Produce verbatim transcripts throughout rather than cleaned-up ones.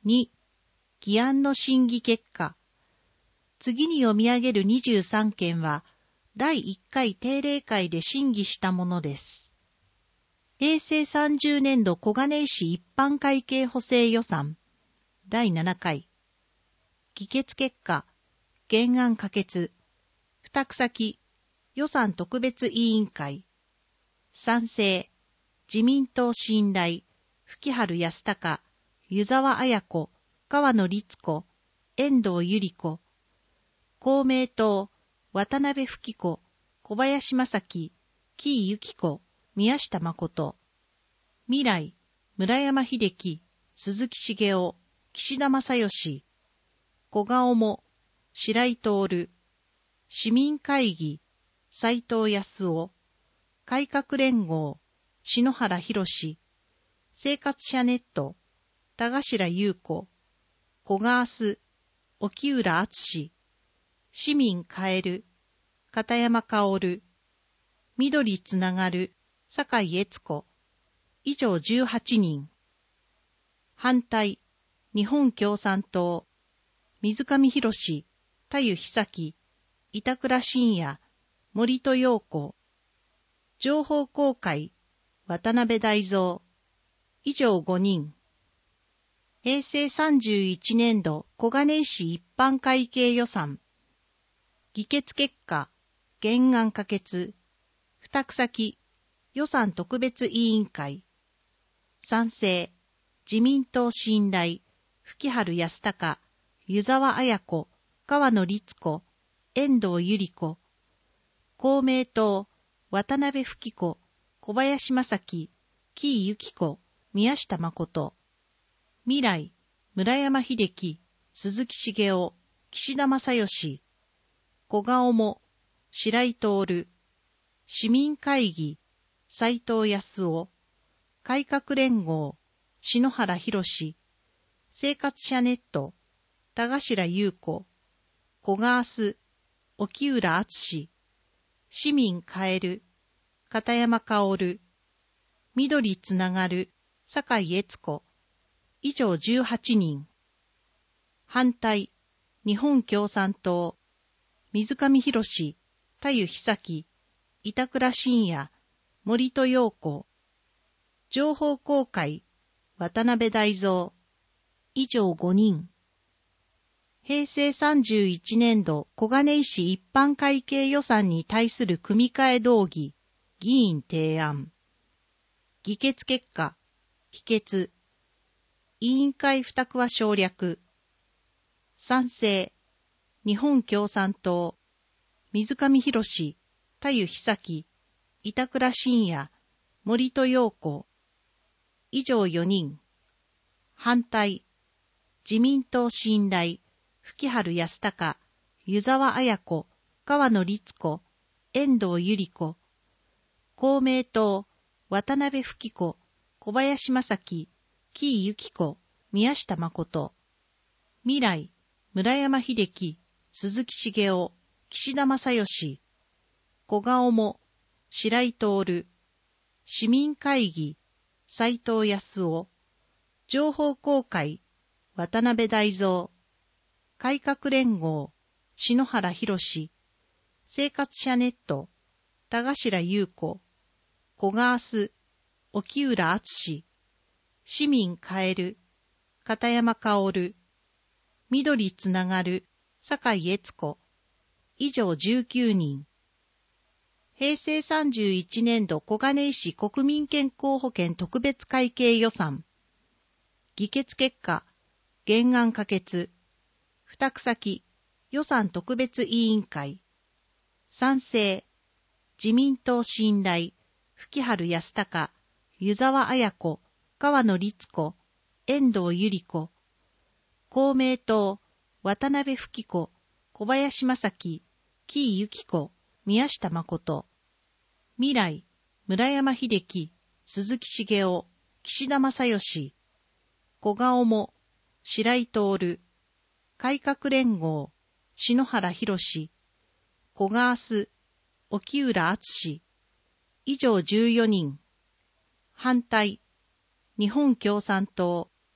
に、議案の審議結果。次に読み上げるにじゅうさんけんは、だいいっかい定例会で審議したものです。へいせいさんじゅうねんど小金井市一般会計補正予算だいななかい。議決結果、原案可決。付託先、予算特別委員会。賛成、自民党信頼、吹原康隆、湯沢綾子、川野律子、遠藤百合子。公明党、渡辺富子、小林正樹、木井由紀子、宮下誠。未来、村山秀樹、鈴木茂雄、岸田正義。小顔も、白井徹。市民会議、斉藤康夫。改革連合、篠原博。生活者ネット、田頭優子。小川須、沖浦敦。市民変える、片山薫。緑つながる、酒井悦子。以上じゅうはちにん。反対、日本共産党。水上博史、田湯久樹、板倉信也、森戸陽子。情報公開、渡辺大蔵。以上ごにん。へいせいさんじゅういちねんど小金井市一般会計予算。議決結果、原案可決。付託先、予算特別委員会。賛成、自民党信頼、吹原康隆、湯沢綾子、川野律子、遠藤百合子。公明党、渡辺富子、小林正樹、木井由紀子、宮下誠。未来、村山秀樹、鈴木茂雄、岸田正義。小顔も、白井徹。市民会議、斉藤康夫。改革連合、篠原博。生活者ネット、田頭優子。小川須、沖浦敦。市民変える、片山薫。緑つながる、酒井悦子。以上じゅうはちにん。反対、日本共産党。水上博史、田湯久樹、板倉信也、森戸陽子。情報公開、渡辺大蔵。以上ごにん。へいせいさんじゅういちねんど小金井市一般会計予算に対する組み替え動議、議員提案。議決結果、否決。委員会付託は省略。賛成、日本共産党。水上博史、田湯久樹、板倉信也、森戸陽子。以上よにん。反対、自民党信頼、吹原康隆、湯沢綾子、川野律子、遠藤百合子。公明党、渡辺富子、小林正樹、木井由紀子、宮下誠。未来、村山秀樹、鈴木茂雄、岸田正義。小顔も、白井徹。市民会議、斉藤康夫。情報公開、渡辺大蔵。改革連合、篠原博。生活者ネット、田頭優子。小川須、沖浦敦。市民変える、片山薫。緑つながる、酒井悦子。以上じゅうきゅうにん。へいせいさんじゅういちねんど小金井市国民健康保険特別会計予算。議決結果、原案可決。付託先、予算特別委員会。賛成、自民党信頼、吹原康隆、湯沢綾子、川野律子、遠藤百合子。公明党、渡辺富子、小林正樹、木井由紀子、宮下誠。未来、村山秀樹、鈴木茂雄、岸田正義。小顔も、白井徹。改革連合、篠原博。小川須、沖浦敦。以上じゅうよにん。反対、日本共産党。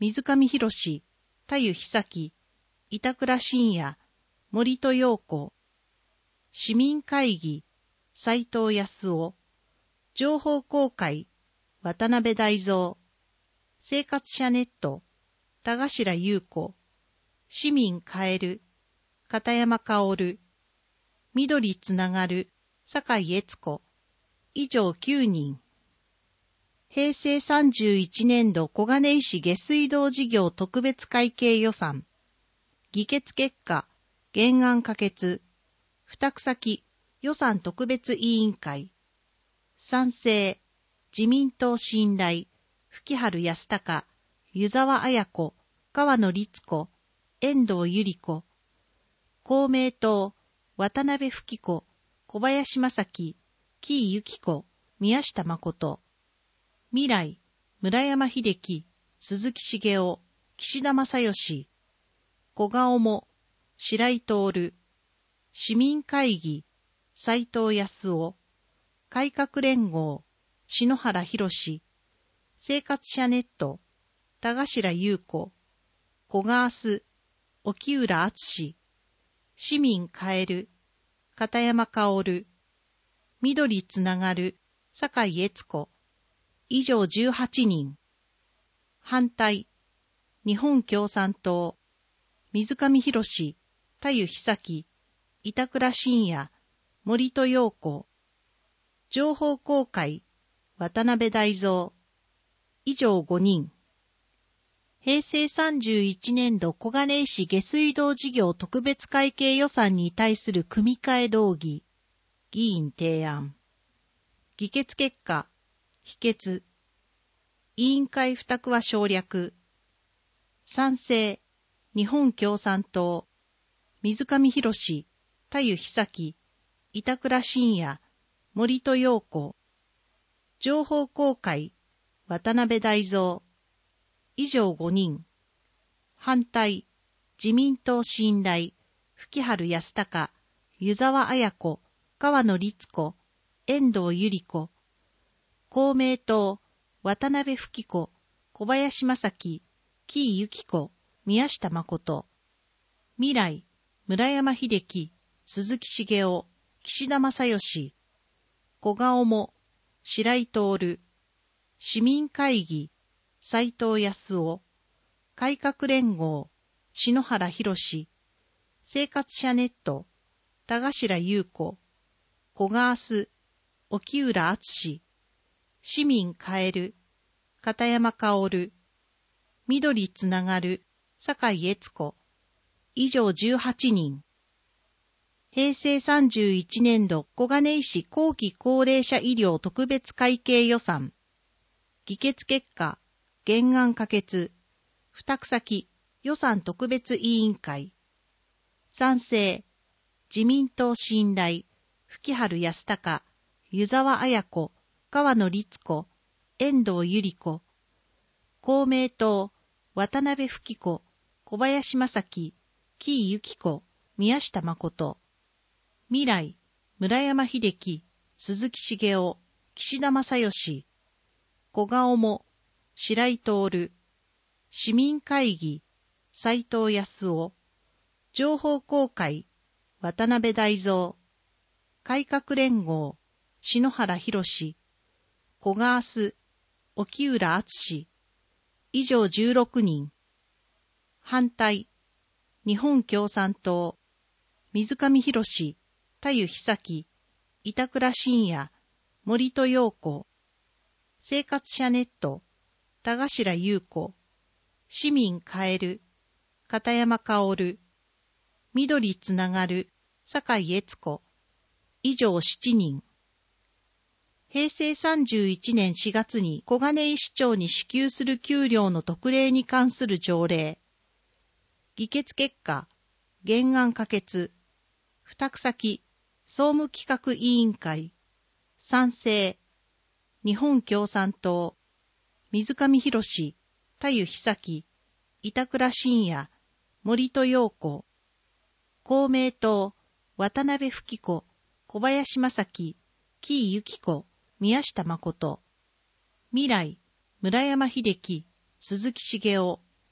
水上博史、田湯久樹、板倉信也、森戸陽子、市民会議、斉藤康夫、情報公開、渡辺大蔵、生活者ネット、田頭優子、市民変える、片山薫、緑つながる、酒井悦子、以上きゅうにん。平成さんじゅういちねん度小金井市下水道事業特別会計予算。議決結果、原案可決。付託先、予算特別委員会。賛成、自民党信頼、吹春康隆、湯沢綾子、川野律子、遠藤百合子。公明党、渡辺富貴子、小林正樹、紀伊由紀子、宮下誠。未来、村山秀樹、鈴木茂雄、岸田正義。小顔も、白井徹。市民会議、斉藤康夫。改革連合、篠原博。生活者ネット、田頭優子。小川須、沖浦敦。市民変える、片山薫。緑つながる、酒井悦子。以上じゅうはちにん。反対、日本共産党、水上博史、田湯久樹、板倉信也、森戸陽子。情報公開、渡辺大蔵。以上ごにん。平成さんじゅういちねん度小金井市下水道事業特別会計予算に対する組み替え動議。議員提案。議決結果、否決。委員会付託は省略。賛成、日本共産党、水上博史、田湯久樹、板倉信也、森戸陽子。情報公開、渡辺大蔵。以上ごにん。反対、自民党信頼、吹春康隆、湯沢綾子、川野律子、遠藤百合子。公明党、渡辺富貴子、小林正樹、紀伊由紀子、宮下誠。未来、村山秀樹、鈴木茂雄、岸田正義。小顔も、白井徹。市民会議、斉藤康夫。改革連合、篠原博。生活者ネット、田頭優子。小川須、沖浦敦。市民変える、片山薫。緑つながる、酒井悦子。以上じゅうはちにん。平成さんじゅういちねん度小金井市後期高齢者医療特別会計予算。議決結果、原案可決。付託先、予算特別委員会。賛成、自民党信頼、吹春康隆、湯沢綾子、川野律子、遠藤百合子。公明党、渡辺富貴子、小林正樹、紀伊由紀子、宮下誠。未来、村山秀樹、鈴木茂雄、岸田正義。小顔も、白井徹。市民会議、斉藤康夫。情報公開、渡辺大蔵。改革連合、篠原博。小川須、沖浦敦。以上じゅうろくにん。反対、日本共産党、水上博史、田湯久樹、板倉信也、森戸陽子。生活者ネット、田頭優子。市民変える、片山薫。緑つながる、酒井悦子。以上しちにん。平成さんじゅういちねんしがつに小金井市長に支給する給料の特例に関する条例。議決結果、原案可決。付託先、総務企画委員会。賛成、日本共産党、水上博史、田湯久樹、板倉信也、森戸陽子。公明党、渡辺富貴子、小林正樹、紀伊由紀子、宮下誠。未来、村山秀樹、鈴木茂雄、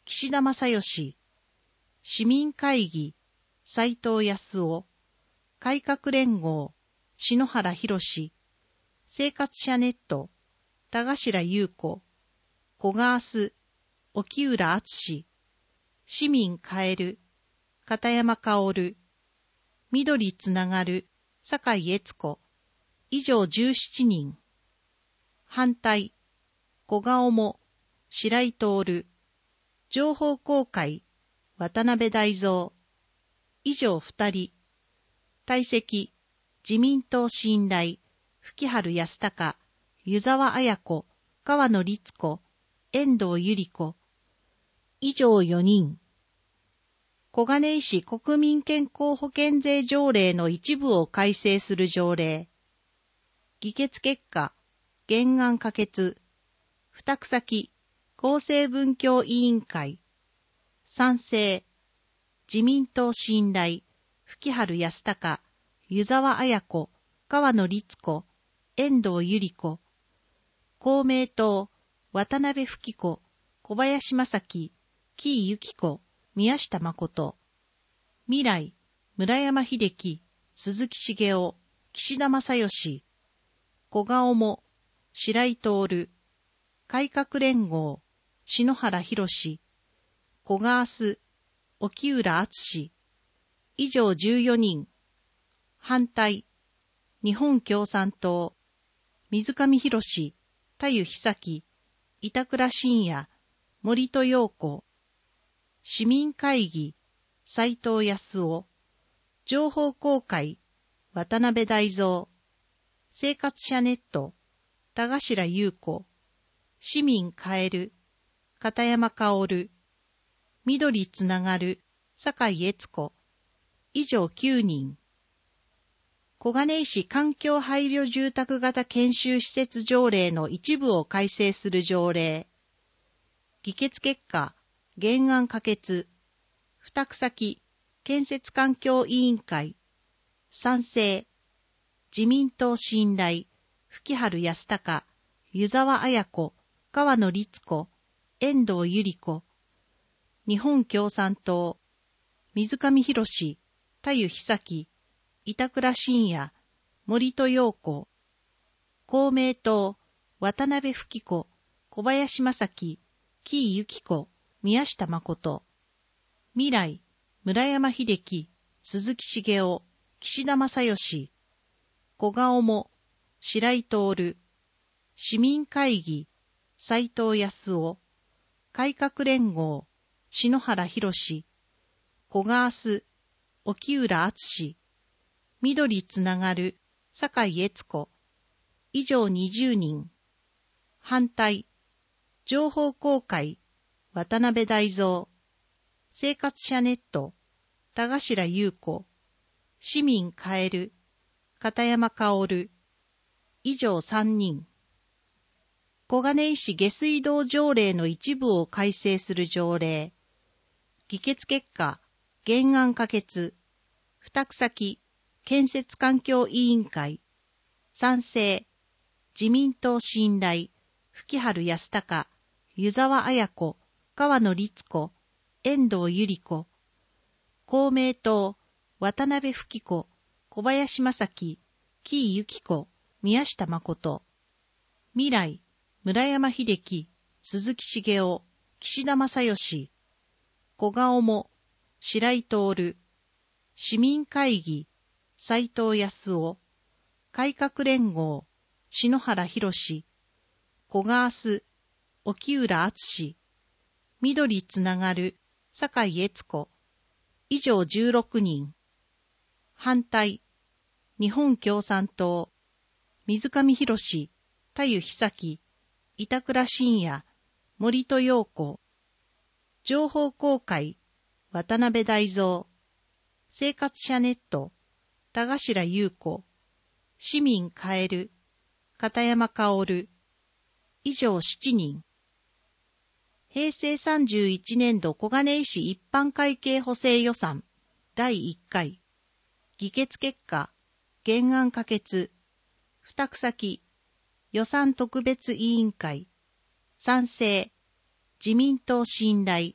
岸田正義、市民会議、斉藤康夫、改革連合、篠原博、生活者ネット、田頭優子、小川須、沖浦敦、市民カエル、片山薫、緑つながる、酒井悦子、以上じゅうななにん。反対、小顔も、白井徹、情報公開、渡辺大蔵、以上ふたり。退席、自民党信頼、吹春康隆、湯沢綾子、川野律子、遠藤百合子、以上よにん。小金井市国民健康保険税条例の一部を改正する条例。議決結果、原案可決。付託先、厚生文教委員会。賛成。自民党信頼、吹春康隆、湯沢綾子、川野律子、遠藤百合子。公明党、渡辺富子、小林正樹、木井由紀子、宮下誠。未来、村山秀樹、鈴木茂雄、岸田正義。小顔も、白井徹。改革連合、篠原博、小川須、沖浦敦。以上じゅうよにん。反対、日本共産党、水上博史、田湯久樹、板倉信也、森戸陽子。市民会議、斉藤康夫。情報公開、渡辺大蔵。生活者ネット、田頭優子。市民カエル、片山薫。緑つながる、酒井悦子。以上きゅうにん。小金井市環境配慮住宅型研修施設条例の一部を改正する条例。議決結果、原案可決。付託先、建設環境委員会。賛成。自民党信頼、吹春康隆、湯沢綾子、川野律子、遠藤百合子。日本共産党、水上博史、田湯久樹、板倉信也、森戸陽子。公明党、渡辺富子、小林正樹、木井由紀子、宮下誠。未来、村山秀樹、鈴木茂雄、岸田正義。小顔も、白井徹。市民会議、斉藤康夫。改革連合、篠原博、小川須、沖浦敦。緑つながる、酒井悦子。以上にじゅうにん。反対、情報公開、渡辺大蔵。生活者ネット、田頭優子。市民カエル、片山薫。以上さんにん。小金井市下水道条例の一部を改正する条例。議決結果、原案可決。付託先、建設環境委員会。賛成。自民党信頼、吹春康隆、湯沢綾子、川野律子、遠藤百合子。公明党、渡辺富子、小林正樹、木井由紀子、宮下誠。未来、村山秀樹、鈴木茂雄、岸田正義。小顔も、白井徹。市民会議、斉藤康夫。改革連合、篠原博、小川須、沖浦敦。緑つながる、酒井悦子。以上じゅうろくにん。反対、日本共産党、水上博史、田湯久樹、板倉信也、森戸陽子。情報公開、渡辺大蔵。生活者ネット、田頭優子。市民カエル、片山薫。以上しちにん。平成さんじゅういちねん度小金井市一般会計補正予算だいいっかい。議決結果、原案可決。付託先、予算特別委員会。賛成。自民党信頼、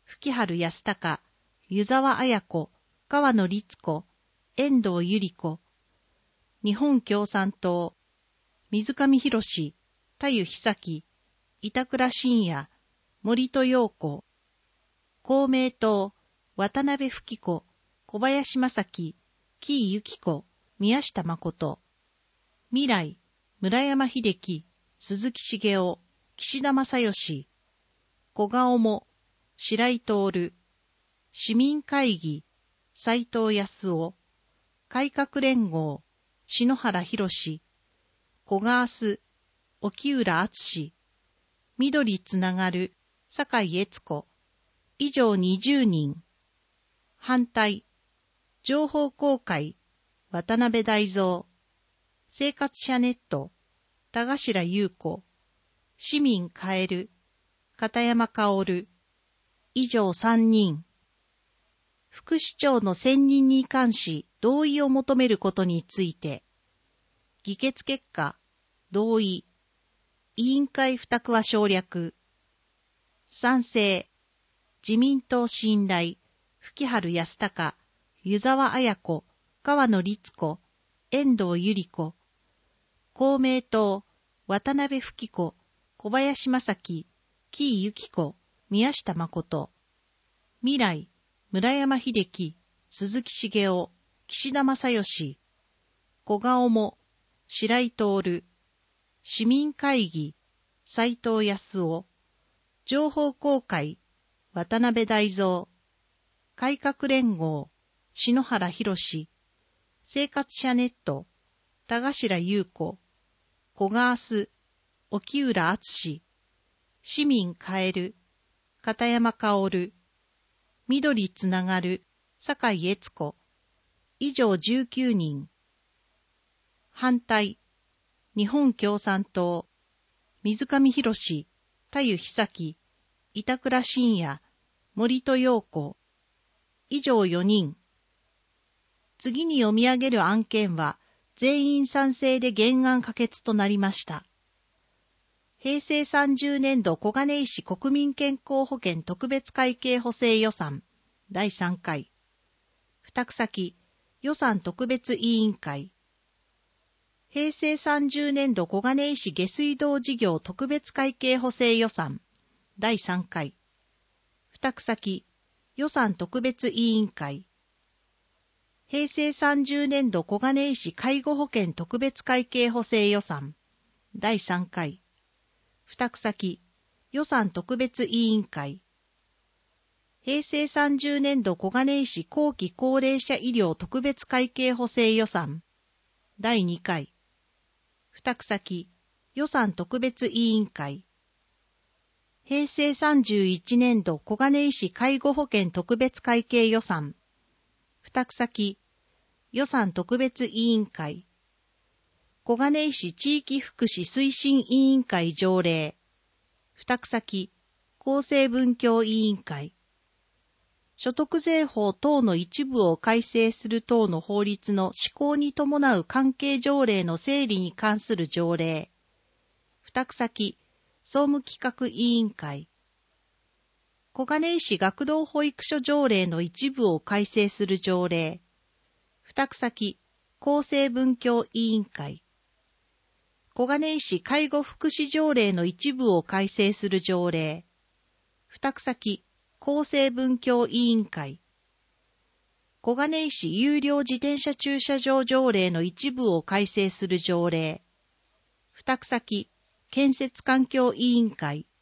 吹原康隆、湯沢綾子、川野律子、遠藤百合子、日本共産党、水上博史、田湯久樹、板倉信也、森戸陽子、公明党、渡辺富子、小林正樹、紀伊由紀子、宮下誠、未来、村山秀樹、鈴木茂雄、岸田正義、小顔も、白井徹、市民会議、斉藤康夫、改革連合、篠原博史、小川須、沖浦敦、緑つながる、酒井悦子、以上にじゅうにん。反対、情報公開、渡辺大蔵、生活者ネット、田頭優子、市民変える、片山薫、以上さんにん。副市長の選任に関し同意を求めることについて、議決結果、同意、委員会付託は省略、賛成、自民党信頼、吹原康隆、湯沢綾子、川野律子、遠藤百合子、公明党、渡辺富子、小林正樹、紀伊由紀子、宮下誠、未来、村山秀樹、鈴木茂雄、岸田正義、小顔も、白井徹、市民会議、斉藤康夫、情報公開、渡辺大蔵、改革連合、篠原博史、生活者ネット、田頭優子、小川須、沖浦敦、市民変える、片山薫、緑つながる、酒井悦子、以上じゅうきゅうにん。反対、日本共産党、水上博史、田湯久樹、板倉信也、森戸陽子、以上よにん。次に読み上げる案件は、全員賛成で原案可決となりました。平成さんじゅうねんど小金井市国民健康保険特別会計補正予算だいさんかい。付託先、予算特別委員会。平成さんじゅうねんど小金井市下水道事業特別会計補正予算だいさんかい。付託先、予算特別委員会。平成さんじゅうねんど小金井市介護保険特別会計補正予算だいさんかい。付託先、予算特別委員会。平成さんじゅうねんど小金井市後期高齢者医療特別会計補正予算だいにかい。付託先、予算特別委員会。平成さんじゅういちねんど小金井市介護保険特別会計予算。付託先、予算特別委員会。小金井市地域福祉推進委員会条例。付託先、厚生文教委員会。所得税法等の一部を改正する等の法律の施行に伴う関係条例の整理に関する条例。付託先、総務企画委員会。小金井市学童保育所条例の一部を改正する条例。付託先、厚生文教委員会。小金井市介護福祉条例の一部を改正する条例。付託先、厚生文教委員会。小金井市有料自転車駐車場条例の一部を改正する条例。付託先、建設環境委員会。